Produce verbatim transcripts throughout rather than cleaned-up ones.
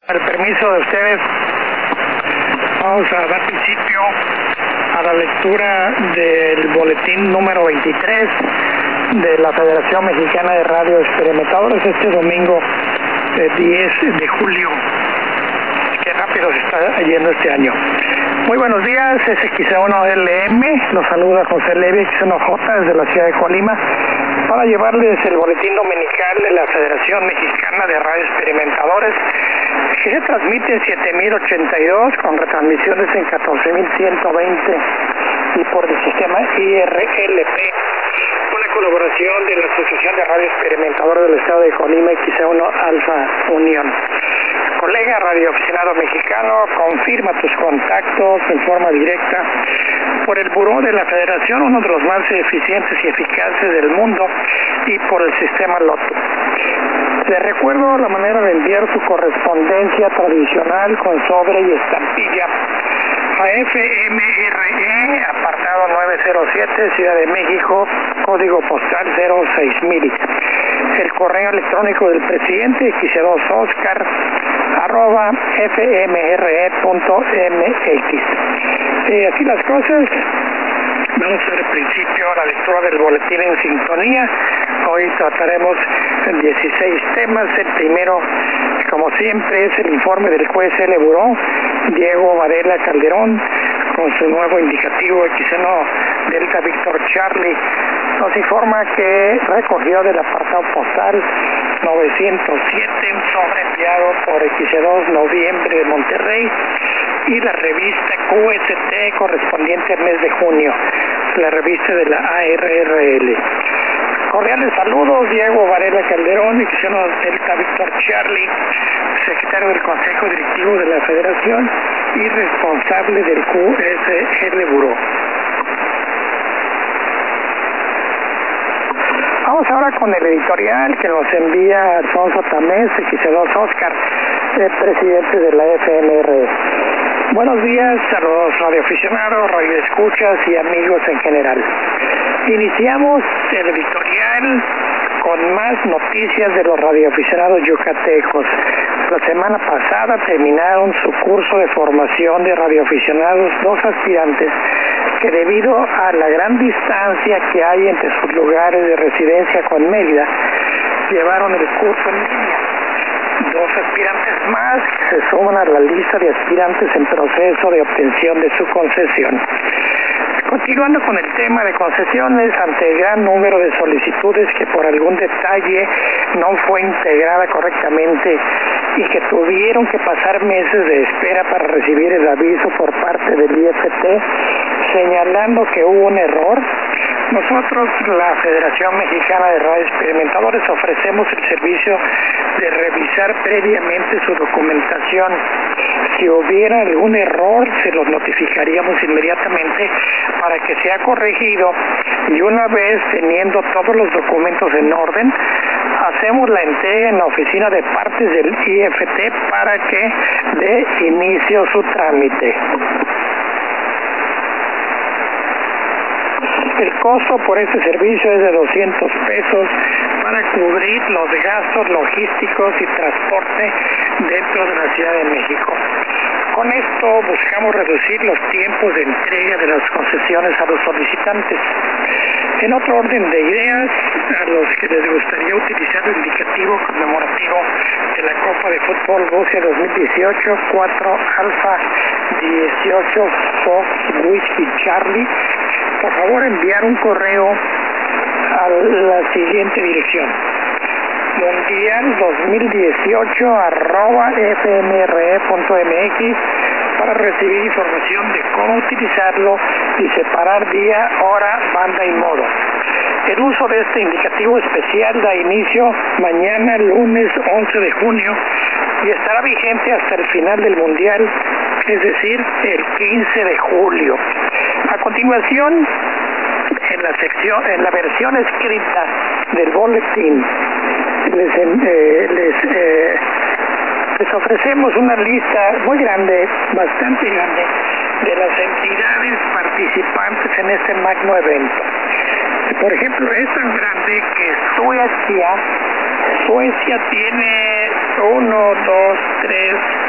Con el permiso de ustedes, vamos a dar principio a la lectura del boletín número veintitrés de la Federación Mexicana de Radio Experimentadores este domingo eh, diez de julio. Qué rápido se está yendo este año. Muy buenos días, es X uno L M, los saluda José Levi, X uno J desde la ciudad de Colima, para llevarles el boletín dominical de la Federación Mexicana de Radio Experimentadores, que se transmite en siete mil ochenta y dos con retransmisiones en catorce mil ciento veinte y por el sistema I R L P, con la colaboración de la Asociación de Radio Experimentadores del Estado de Colima, X uno Alfa Unión. Colega radioaficionado mexicano, confirma tus contactos en forma directa por el Buró de la Federación, uno de los más eficientes y eficaces del mundo, y por el sistema Loto. Les recuerdo la manera de enviar su correspondencia tradicional con sobre y estampilla a F M R E, apartado nueve cero siete, Ciudad de México, código postal cero seis mil. El correo electrónico del presidente, X dos Oscar, arroba f m r e punto m x. Eh, así las cosas. Vamos a dar el principio a la lectura del boletín en sintonía. Hoy trataremos dieciséis temas. El primero, como siempre, es el informe del juez L. Buró, Diego Varela Calderón, con su nuevo indicativo X uno Delta Víctor Charlie. Nos informa que recogió del apartado postal novecientos siete un sobre enviado por X dos Noviembre de Monterrey y la revista Q S T correspondiente al mes de junio, la revista de la A R R L. Cordiales saludos, Diego Varela Calderón, X uno Delta Víctor Charlie, secretario del Consejo Directivo de la Federación y responsable del Q S L Buró. Vamos ahora con el editorial que nos envía Alfonso Tamés, X dos Oscar, el presidente de la F M R E. Buenos días a los radioaficionados, radioescuchas y amigos en general. Iniciamos el editorial con más noticias de los radioaficionados yucatecos. La semana pasada terminaron su curso de formación de radioaficionados dos aspirantes que, debido a la gran distancia que hay entre sus lugares de residencia con Mérida, llevaron el curso en línea. Dos aspirantes más que se suman a la lista de aspirantes en proceso de obtención de su concesión. Continuando con el tema de concesiones, ante el gran número de solicitudes que por algún detalle no fue integrada correctamente y que tuvieron que pasar meses de espera para recibir el aviso por parte del I F T, señalando que hubo un error, nosotros, la Federación Mexicana de Radio Experimentadores, ofrecemos el servicio de revisar previamente su documentación. Si hubiera algún error, se los notificaríamos inmediatamente para que sea corregido, y una vez teniendo todos los documentos en orden, hacemos la entrega en la oficina de partes del I F T para que dé inicio su trámite. El costo por este servicio es de doscientos pesos para cubrir los gastos logísticos y transporte dentro de la Ciudad de México. Con esto buscamos reducir los tiempos de entrega de las concesiones a los solicitantes. En otro orden de ideas, a los que les gustaría utilizar el indicativo conmemorativo de la Copa de Fútbol Rusia dos mil dieciocho, cuatro Alfa dieciocho Fox Whiskey Charlie, por favor enviar un correo a la siguiente dirección: mundial dos mil dieciocho arroba f m r e punto m x, para recibir información de cómo utilizarlo y separar día, hora, banda y modo. El uso de este indicativo especial da inicio mañana, lunes once de junio, y estará vigente hasta el final del mundial, es decir, el quince de julio. A continuación, en la sección, en la versión escrita del boletín, les, eh, les, eh, les ofrecemos una lista muy grande, bastante grande, de las entidades participantes en este magno evento. Por ejemplo, es tan grande que Suecia, Suecia tiene uno, dos, tres,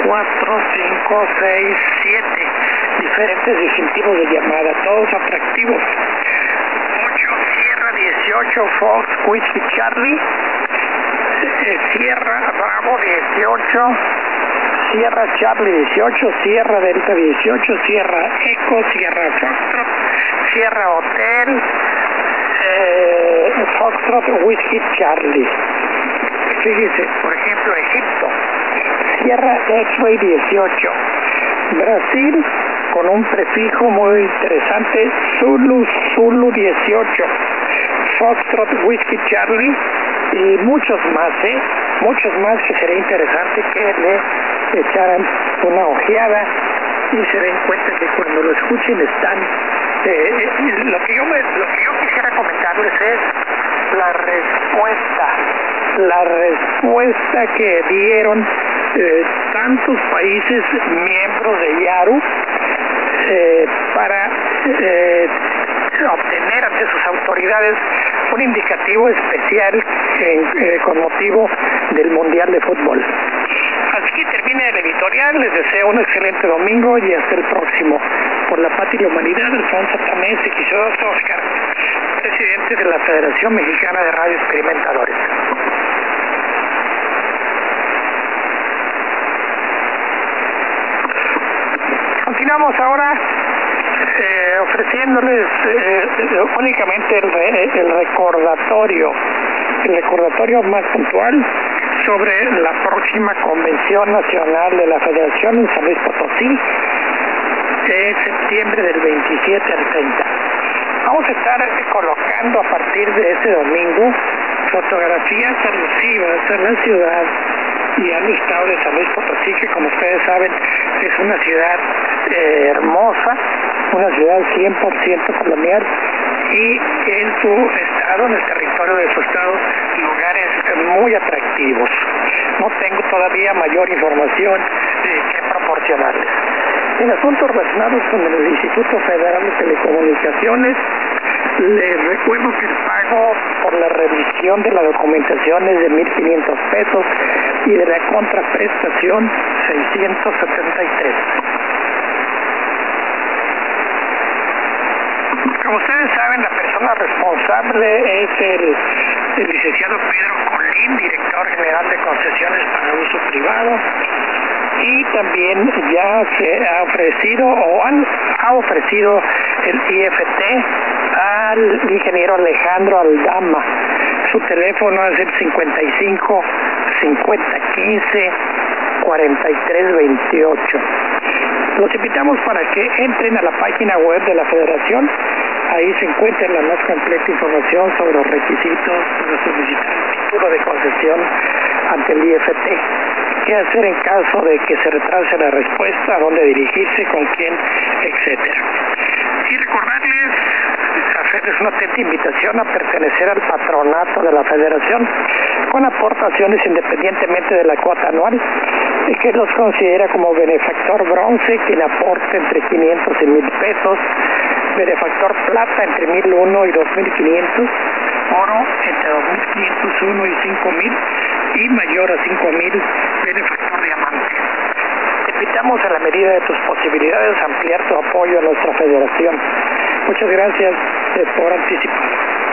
cuatro, cinco, seis, siete diferentes distintivos de llamada, todos atractivos. ocho, Sierra dieciocho, Fox, Whiskey Charlie, eh, Sierra Bravo dieciocho, Sierra Charlie dieciocho, Sierra Delta dieciocho, Sierra Eco, Sierra Foxtrot, Sierra Hotel, eh, Foxtrot Whiskey Charlie. Fíjese, por ejemplo, Egipto, Sierra X-Ray dieciocho, Brasil, con un prefijo muy interesante, Zulu, Zulu dieciocho, Foxtrot Whiskey Charlie, y muchos más, ¿eh? Muchos más que sería interesante que le echaran una ojeada y se den cuenta que cuando lo escuchen están... Eh, eh, lo, que yo me, lo que yo quisiera comentarles es la respuesta, la respuesta que dieron eh, tantos países miembros de YARU eh, para eh, obtener ante sus autoridades un indicativo especial en, eh, con motivo del Mundial de Fútbol. Así que termina el editorial, les deseo un excelente domingo y hasta el próximo. Por la Paz y la Humanidad, Alfonso Tamés y Quisódor Oscar, presidente de la Federación Mexicana de Radio Experimentadores. Continuamos ahora eh, ofreciéndoles eh, únicamente el, re, el recordatorio, el recordatorio más puntual sobre la próxima Convención Nacional de la Federación en San Luis Potosí, de septiembre del veintisiete al treinta. Vamos a estar colocando a partir de ese domingo fotografías alusivas a la ciudad y al estado de San Luis Potosí, que como ustedes saben es una ciudad eh, hermosa, una ciudad cien por ciento colonial, y en su estado, en el territorio de su estado, lugares muy atractivos. No tengo todavía mayor información eh, que proporcionarles. En asuntos relacionados con el Instituto Federal de Telecomunicaciones, les recuerdo que el pago por la revisión de la documentación es de mil quinientos pesos y de la contraprestación seiscientos setenta y tres. Como ustedes saben, la persona responsable es el, el licenciado Pedro Colín, director general de concesiones para uso privado, y también ya se ha ofrecido o han, ha ofrecido el I F T al ingeniero Alejandro Aldama. Su teléfono es el cincuenta y cinco, cincuenta, quince, cuarenta y tres, veintiocho. Los invitamos para que entren a la página web de la Federación. Ahí se encuentra la más completa información sobre los requisitos para solicitar el título de concesión ante el I F T. ¿Qué hacer en caso de que se retrase la respuesta? ¿A dónde dirigirse? ¿Con quién? Etcétera. Y recordarles, hacerles una atenta invitación a pertenecer al patronato de la Federación con aportaciones independientemente de la cuota anual, y que los considera como benefactor bronce quien aporte entre quinientos y mil pesos, benefactor plata entre mil uno y dos mil quinientos, oro entre dos mil quinientos uno y cinco mil, y mayor a cinco mil, benefactor diamante. Te invitamos a la medida de tus posibilidades a ampliar tu apoyo a nuestra federación. Muchas gracias eh, por anticipar.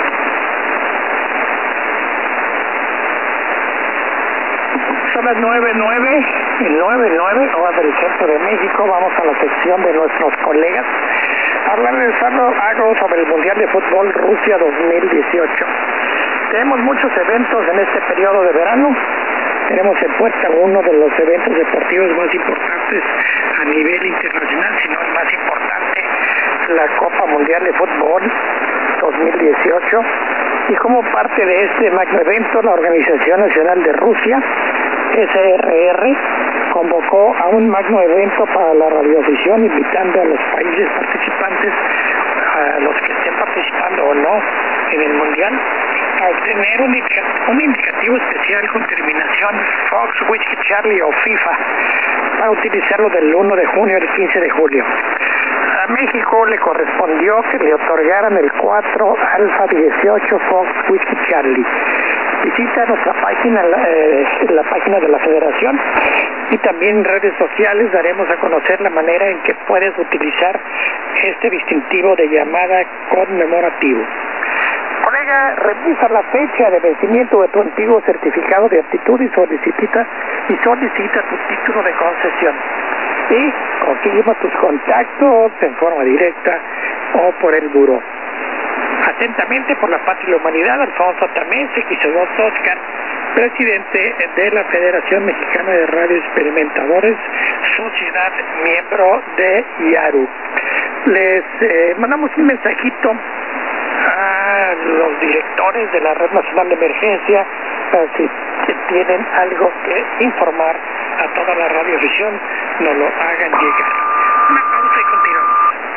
Son las nueve nueve, nueve nueve, horas del centro de México. Vamos a la sección de nuestros colegas. Hablarles algo sobre el Mundial de Fútbol Rusia dos mil dieciocho. Tenemos muchos eventos en este periodo de verano. Tenemos en puerta uno de los eventos deportivos más importantes a nivel internacional, si no el más importante, la Copa Mundial de Fútbol dos mil dieciocho. Y como parte de este magno evento, la Organización Nacional de Rusia, S R R, convocó a un magno evento para la radioafición, invitando a los países participantes, a los que estén participando o no en el Mundial, a obtener un, indica un indicativo especial con terminación Fox, Whiskey Charlie o FIFA, para utilizarlo del uno de junio al quince de julio. A México le correspondió que le otorgaran el cuatro Alfa dieciocho Fox Whiskey Charlie. visita nuestra página, la, eh, la página de la Federación, y también en redes sociales daremos a conocer la manera en que puedes utilizar este distintivo de llamada conmemorativo. Colega, revisa la fecha de vencimiento de tu antiguo certificado de aptitud y solicita, y solicita tu título de concesión. Y confirma tus contactos en forma directa o por el buró. Atentamente, por la paz y la humanidad, Alfonso Tamés, equis dos Oscar, presidente de la Federación Mexicana de Radio Experimentadores, sociedad miembro de I A R U. Les eh, mandamos un mensajito a los directores de la Red Nacional de Emergencia, si tienen algo que informar a toda la radioafición, nos lo hagan llegar. Una pausa y continuamos.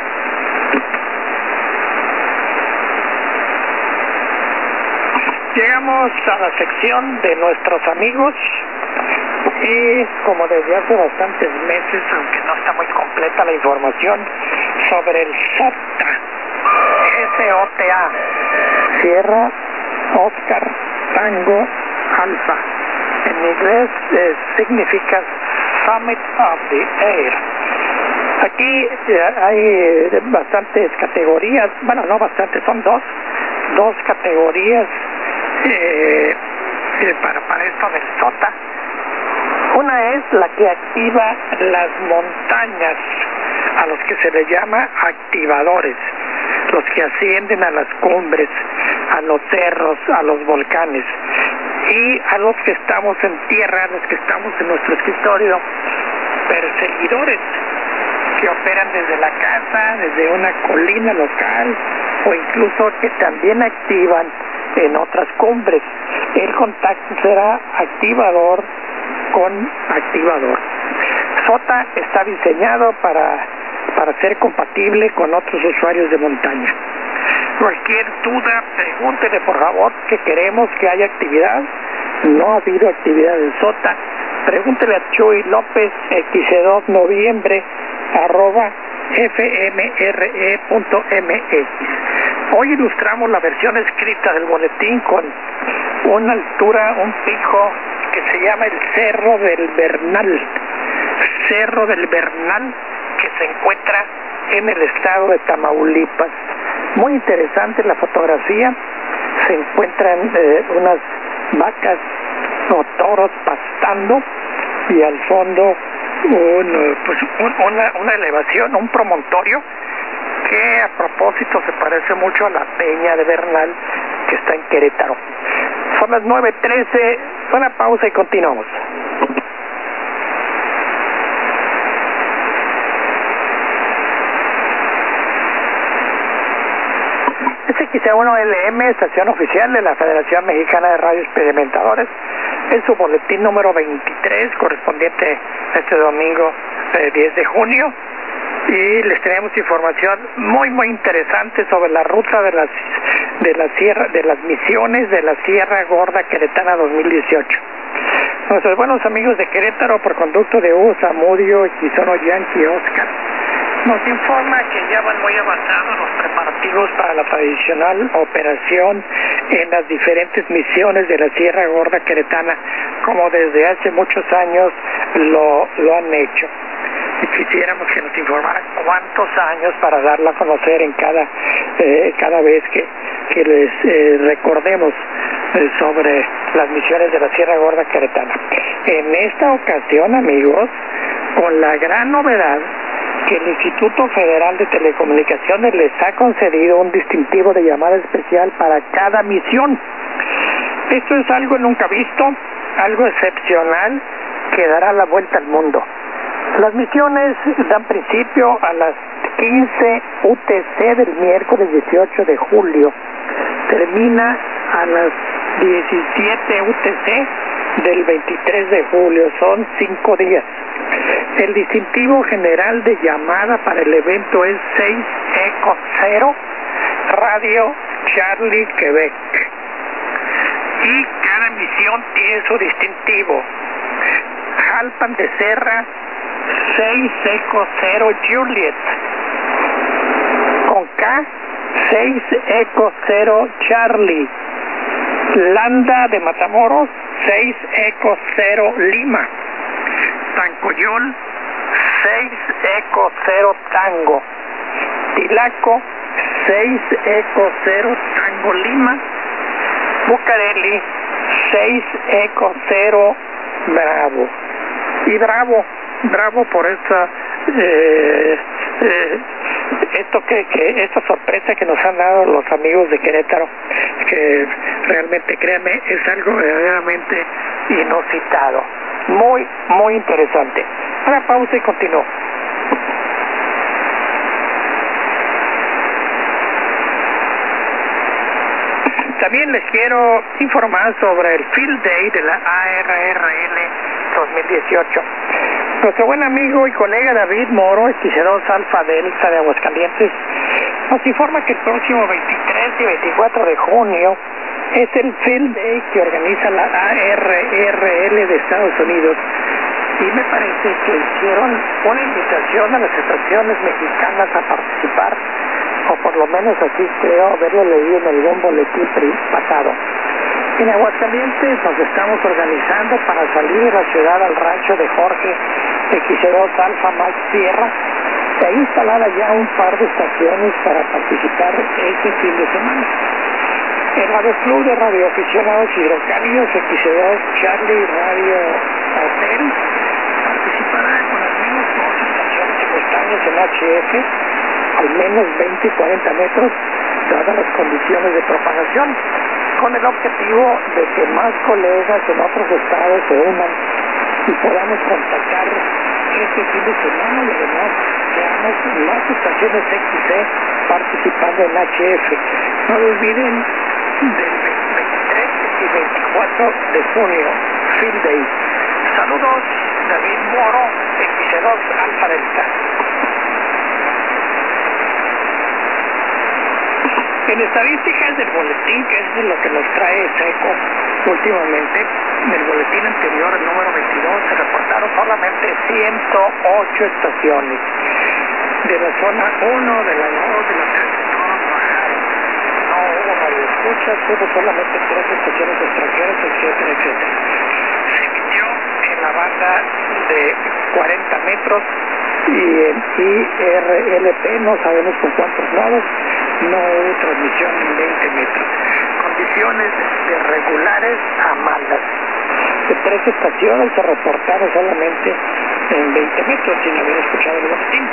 Llegamos a la sección de nuestros amigos y, como desde hace bastantes meses, aunque no está muy completa la información sobre el SOTA, S O T A, Sierra Oscar Tango Alfa, en inglés eh, significa Summit of the Air. Aquí eh, hay eh, bastantes categorías, bueno, no bastantes, son dos, dos categorías eh, eh, para, para esto del SOTA. Una es la que activa las montañas, a los que se les llama activadores, los que ascienden a las cumbres, a los cerros, a los volcanes, y a los que estamos en tierra, a los que estamos en nuestro escritorio, perseguidores, que operan desde la casa, desde una colina local, o incluso que también activan en otras cumbres. El contacto será activador con activador. SOTA está diseñado para, para ser compatible con otros usuarios de montaña. Cualquier duda, pregúntele por favor, que queremos que haya actividad. No ha habido actividad en SOTA. Pregúntele a Chuy López, equis dos noviembre, arroba f m r e punto m x. Hoy ilustramos la versión escrita del boletín con una altura, un pico que se llama el Cerro del Bernal. Cerro del Bernal, que se encuentra en el estado de Tamaulipas. Muy interesante la fotografía. Se encuentran eh, unas vacas o toros pastando, y al fondo un, pues un, una, una elevación, un promontorio que a propósito se parece mucho a la Peña de Bernal, que está en Querétaro. Son las nueve trece, una pausa y continuamos. Es equis uno ele eme, estación oficial de la Federación Mexicana de Radio Experimentadores, en su boletín número veintitrés, correspondiente a este domingo eh, diez de junio, y les tenemos información muy muy interesante sobre la ruta de las de la sierra de las misiones de la Sierra Gorda Queretana dos mil dieciocho. Nuestros buenos amigos de Querétaro, por conducto de Hugo Zamudio, Quizono Yankee Oscar, nos informa que ya van muy avanzados los preparativos para la tradicional operación en las diferentes misiones de la Sierra Gorda Queretana, como desde hace muchos años lo, lo han hecho. Y quisiéramos que nos informaran cuántos años para darla a conocer en cada, eh, cada vez que, que les eh, recordemos eh, sobre las misiones de la Sierra Gorda Queretana. En esta ocasión, amigos, con la gran novedad que el Instituto Federal de Telecomunicaciones les ha concedido un distintivo de llamada especial para cada misión. Esto es algo nunca visto, algo excepcional que dará la vuelta al mundo. Las misiones dan principio a las quince U T C del miércoles dieciocho de julio. Termina a las diecisiete U T C del veintitrés de julio. Son cinco días. El distintivo general de llamada para el evento es seis Eco cero, Radio Charlie Quebec. Y cada misión tiene su distintivo. Jalpan de Serra, seis Eco cero Juliet. Con K, seis Eco cero Charlie. Landa de Matamoros, seis Eco cero Lima. Tancoyol, seis Eco cero Tango. Tilaco, seis Eco cero Tango Lima. Bucareli, seis Eco cero Bravo. Y Bravo, Bravo por esta eh, eh, esto que, que esta sorpresa que nos han dado los amigos de Querétaro, que realmente, créanme, es algo verdaderamente inusitado, muy muy interesante. Una pausa y continúo. También les quiero informar sobre el Field Day de la A R R L dos mil dieciocho. Nuestro buen amigo y colega David Moro, esquiador Alfa Delta de Aguascalientes, nos informa que el próximo veintitrés y veinticuatro de junio es el Field Day que organiza la A R R L de Estados Unidos, y me parece que hicieron una invitación a las estaciones mexicanas a participar, o por lo menos así creo haberlo leído en algún boletín pasado. En Aguascalientes nos estamos organizando para salir de la ciudad al rancho de Jorge equis dos Alfa Max Sierra, e instalada ya un par de estaciones para participar este fin de semana. El Radio Club de Radioaficionados Hidrocálidos equis dos Charlie Radio Hotel participará con al menos dos estaciones simultáneas en H F, al menos veinte y cuarenta metros, dadas las condiciones de propagación, con el objetivo de que más colegas en otros estados se unan y podamos contactar este fin de semana, y además veamos más estaciones equis ce participando en H F. No lo olviden, del veintitrés y veinticuatro de junio, Field Day. Saludos, David Moro, equis dos Alfa Delta. En estadísticas del boletín, que es lo que nos trae SECO últimamente, en el boletín anterior, el número veintidós, se reportaron solamente ciento ocho estaciones. De la zona uno, de la dos, de la tres, todos bajaron. No hubo radioescuchas, hubo solamente tres estaciones extranjeras, etcétera, etcétera. Se emitió en la banda de cuarenta metros y en I R L P, no sabemos con cuántos nodos, no hubo transmisión en veinte metros. Condiciones de regulares a malas. De tres estaciones se reportaron solamente en veinte metros, sin haber escuchado el boletín.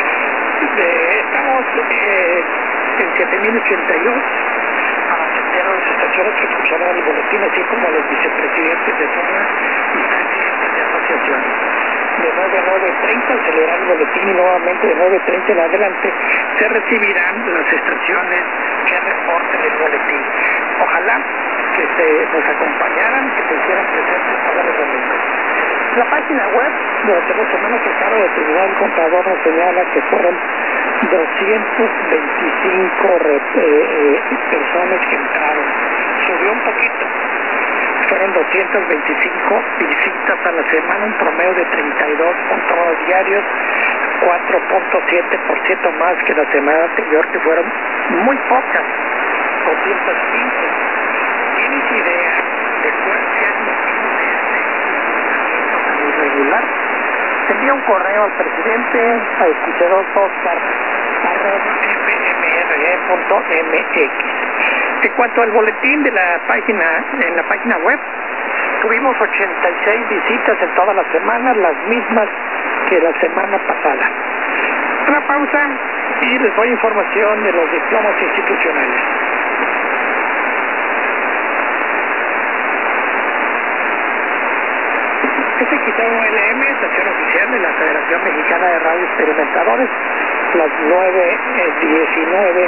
De, estamos eh, en siete mil ochenta y dos para atender a las estaciones que escucharon el boletín, así como a los vicepresidentes de zona y presidentes de asociaciones. De nueve a nueve treinta se leerá el boletín, y nuevamente de nueve treinta en adelante se recibirán las estaciones que reporten el boletín. Ojalá que se nos acompañaran, que se hicieran presentes todos los domingos. La página web, durante la semana pasada, el Tribunal Contador nos señala que fueron doscientas veinticinco eh, eh, personas que entraron. Subió un poquito. Fueron doscientas veinticinco visitas a la semana, un promedio de treinta y dos punto dos diarios, cuatro punto siete por ciento más que la semana anterior, que fueron muy pocas, doscientas quince. ¿Tienes idea de cuál sea el motivo de este comportamiento tan irregular? Envía un correo al presidente, a escucharos Oscar, arroba f m r e punto m x. En cuanto al boletín de la página, en la página web, tuvimos ochenta y seis visitas en toda la semana, las mismas que la semana pasada. Una pausa y les doy información de los diplomas institucionales. Este quitado L M, estación oficial de la Federación Mexicana de Radio Experimentadores, las nueve diecinueve,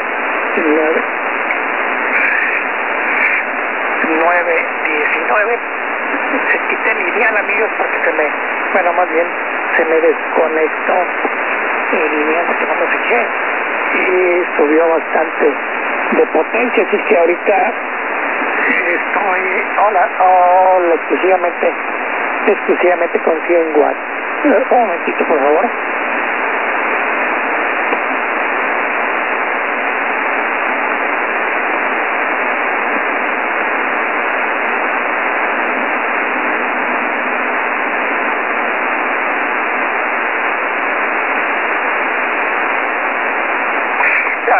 nueve diecinueve. Se quité el lineal, amigos, porque se me, bueno, más bien se me desconectó el lineal porque no me fijé y subió bastante de potencia, así que ahorita estoy, hola, hola, exclusivamente, exclusivamente con cien watts. Un momentito, por favor.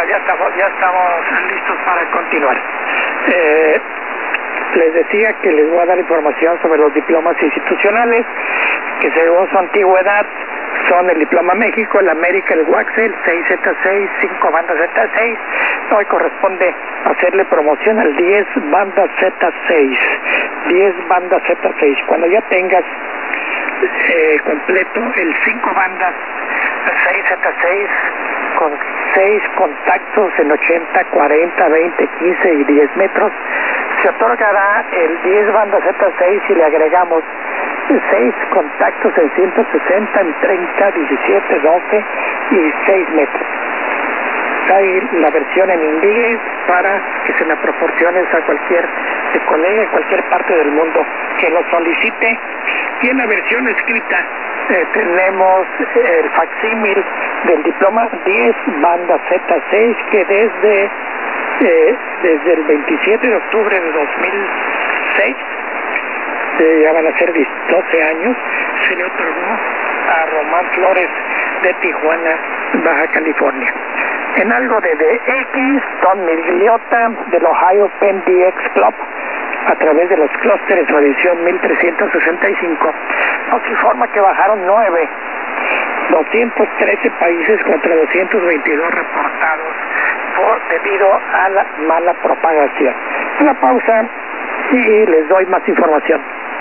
ya estamos, ya estamos listos para continuar. Eh, les decía que les voy a dar información sobre los diplomas institucionales, que según su antigüedad son el Diploma México, el América, el Waxel, seis Z seis, cinco Banda Z seis. Hoy corresponde hacerle promoción al diez Banda Z seis. diez Banda Z seis. Cuando ya tengas eh, completo el cinco bandas seis Z seis con seis contactos en ochenta, cuarenta, veinte, quince y diez metros, se otorgará el diez Banda Z seis y le agregamos seis contactos en ciento sesenta, en treinta, diecisiete, doce y seis metros. Hay la versión en inglés para que se la proporciones a cualquier colega en cualquier parte del mundo que lo solicite. Y en la versión escrita eh, tenemos el facsímil del diploma diez Banda Z seis, que desde, eh, desde el veintisiete de octubre de dos mil seis, eh, ya van a ser doce años, se le otorgó a Román Flores de Tijuana, Baja California. En algo de D X, Don Migliota del Ohio Penn D X Club, a través de los clústeres o edición mil trescientos sesenta y cinco, nos informa que bajaron nueve, doscientos trece países contra doscientos veintidós reportados por, debido a la mala propagación. Una pausa y les doy más información.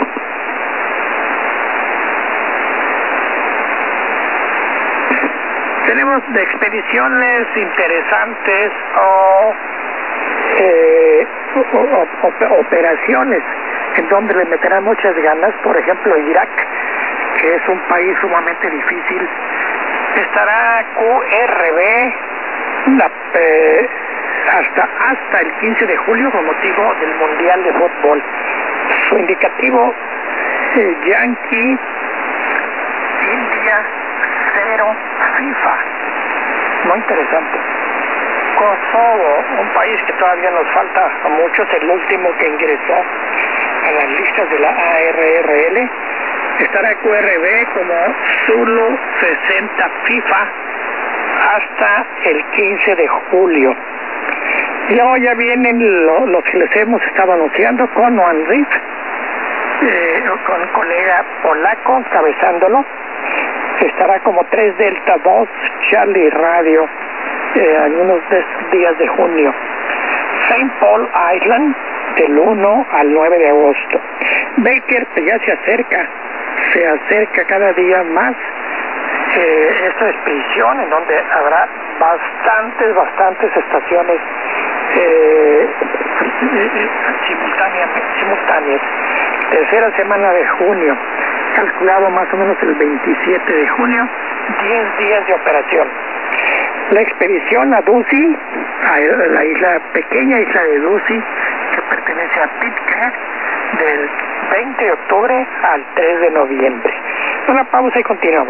Tenemos de expediciones interesantes o, eh, o, o, o operaciones en donde le meterán muchas ganas. Por ejemplo, Irak, que es un país sumamente difícil. Estará Q R B la, eh, hasta, hasta el quince de julio con motivo del Mundial de Fútbol. Su indicativo, eh, Yankee, India, cero, FIFA. Muy interesante. Kosovo, un país que todavía nos falta a muchos, el último que ingresó a las listas de la A R R L. Estará Q R B como Zulu sesenta FIFA hasta el quince de julio. Y luego ya vienen lo, los que les hemos estado anunciando con One Reef, eh, con un colega polaco encabezándolo. Estará como tres Delta dos Charlie Radio eh, en unos días de junio. Saint Paul Island del uno al nueve de agosto. Baker pues ya se acerca, se acerca cada día más eh, esta expedición en donde habrá bastantes, bastantes estaciones eh, simultáneas, simultáneas. Tercera semana de junio, calculado más o menos el veintisiete de junio, diez días de operación. La expedición a Ducie, a la isla pequeña isla de Ducie, que pertenece a Pitcairn, del veinte de octubre al tres de noviembre. Una pausa y continuamos.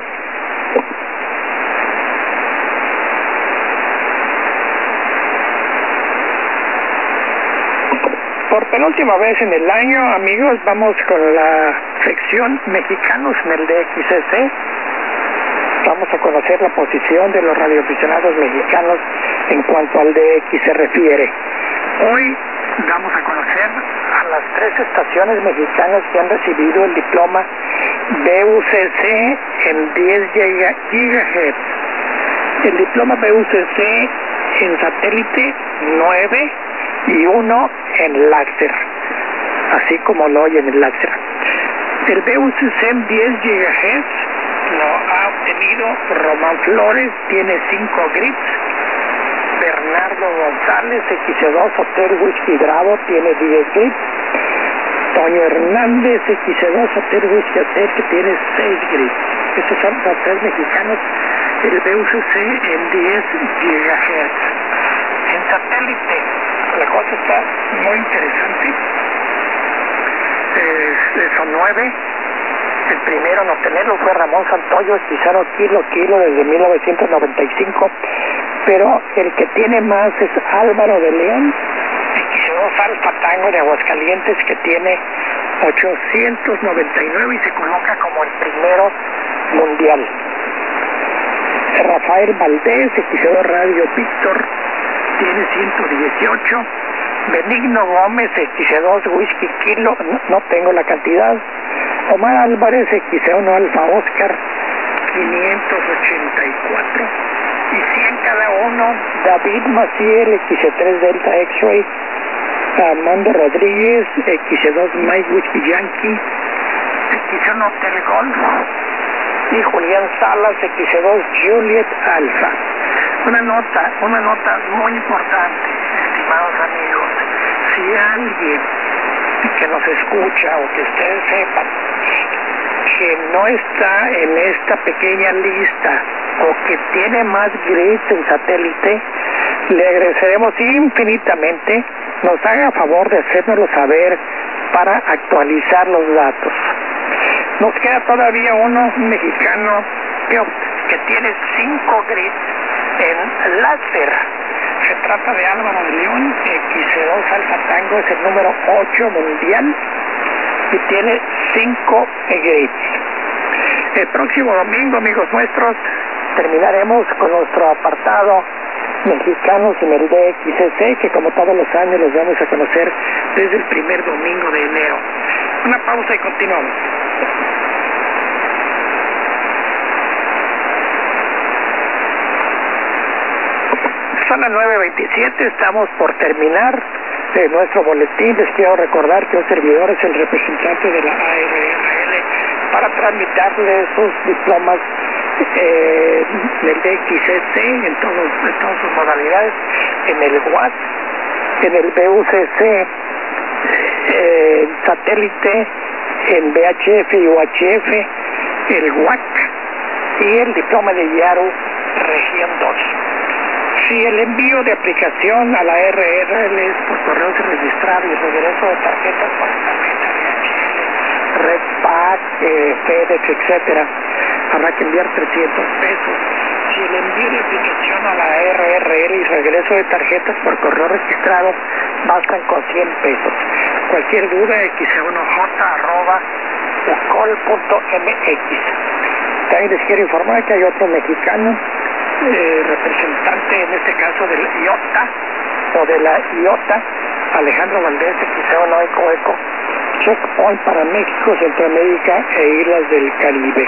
Por penúltima vez en el año, amigos, vamos con la sección Mexicanos en el D X C C. Vamos a conocer la posición de los radioaficionados mexicanos en cuanto al D X se refiere. Hoy damos a conocer a las tres estaciones mexicanas que han recibido el diploma B U C C en diez gigahertz. El diploma B U C C en satélite nueve y uno en láser, así como lo oyen en láser. El B U C C en diez gigahertz lo ha obtenido Román Flores, tiene cinco grips. Bernardo González, X C dos Hotel Whisky Bravo, tiene diez grips. Toño Hernández, X C dos Hotel Whisky Hotel, que tiene seis grips. Estos son los tres mexicanos, el B U C C en diez gigahertz. En satélite, la cosa está muy interesante. Eh, son nueve. El primero en obtenerlo fue Ramón Santoyo, Pizarro Kilo Kilo desde mil novecientos noventa y cinco, pero el que tiene más es Álvaro de León, X dos Alfa Tango de Aguascalientes, que tiene ochocientos noventa y nueve y se coloca como el primero mundial. Rafael Valdés, X dos Radio Víctor, tiene ciento dieciocho. Benigno Gómez, X dos Whisky Kilo, no, no tengo la cantidad. Omar Álvarez, X uno Alfa Oscar, quinientos ochenta y cuatro. Y cien cada uno. David Maciel, X tres Delta X-Ray. Armando Rodríguez, X dos Mike Whisky Yankee, X uno Hotel Golf. Y Julián Salas, X dos Juliet Alfa. Una nota, una nota muy importante, estimados amigos. Si alguien que nos escucha o que ustedes sepan que no está en esta pequeña lista o que tiene más grids en satélite, le agradeceremos infinitamente nos haga favor de hacérnoslo saber para actualizar los datos. Nos queda todavía uno, un mexicano que, que tiene cinco grids en láser. Se trata de Álvaro de León, X dos Alfa Tango, es el número ocho mundial y tiene cinco grids. El próximo domingo, amigos nuestros, terminaremos con nuestro apartado Mexicanos en el D X C, que como todos los años los vamos a conocer desde el primer domingo de enero. Una pausa y continuamos. Son las nueve veintisiete, estamos por terminar eh, nuestro boletín. Les quiero recordar que un servidor es el representante de la A R R L para tramitarle sus diplomas eh, del D X C en, todos, en todas sus modalidades, en el W A C, en el B U C C, eh, en satélite, en V H F y U H F, el W A C y el diploma de YARU región dos. Si el envío de aplicación a la R R L es por correo registrado y regreso de tarjetas por tarjeta V H L, Redpack, eh, FedEx, etcétera, habrá que enviar trescientos pesos. Si el envío de aplicación a la R R L y regreso de tarjetas por correo registrado bastan con cien pesos. Cualquier duda, x uno j arroba ucol punto m x. También les quiero informar que hay otro mexicano, eh, representante en este caso del I O T A o de la I O T A, Alejandro Valdés, X uno Eco Eco, Checkpoint para México, Centroamérica e Islas del Caribe.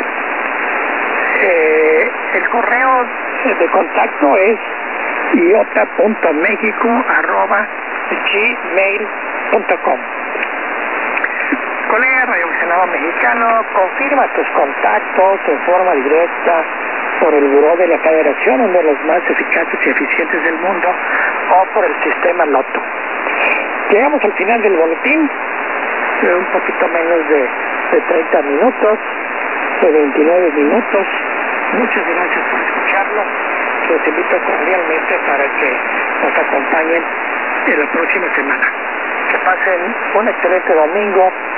Eh, el correo de contacto es iota punto mexico arroba gmail punto com. Colega radioaficionado mexicano, confirma tus contactos en forma directa por el Buró de la Federación, uno de los más eficaces y eficientes del mundo, o por el sistema Loto. Llegamos al final del boletín, de un poquito menos de, de treinta minutos, de veintinueve minutos. Muchas gracias por escucharlo. Los invito cordialmente para que nos acompañen en la próxima semana. Que pasen un excelente domingo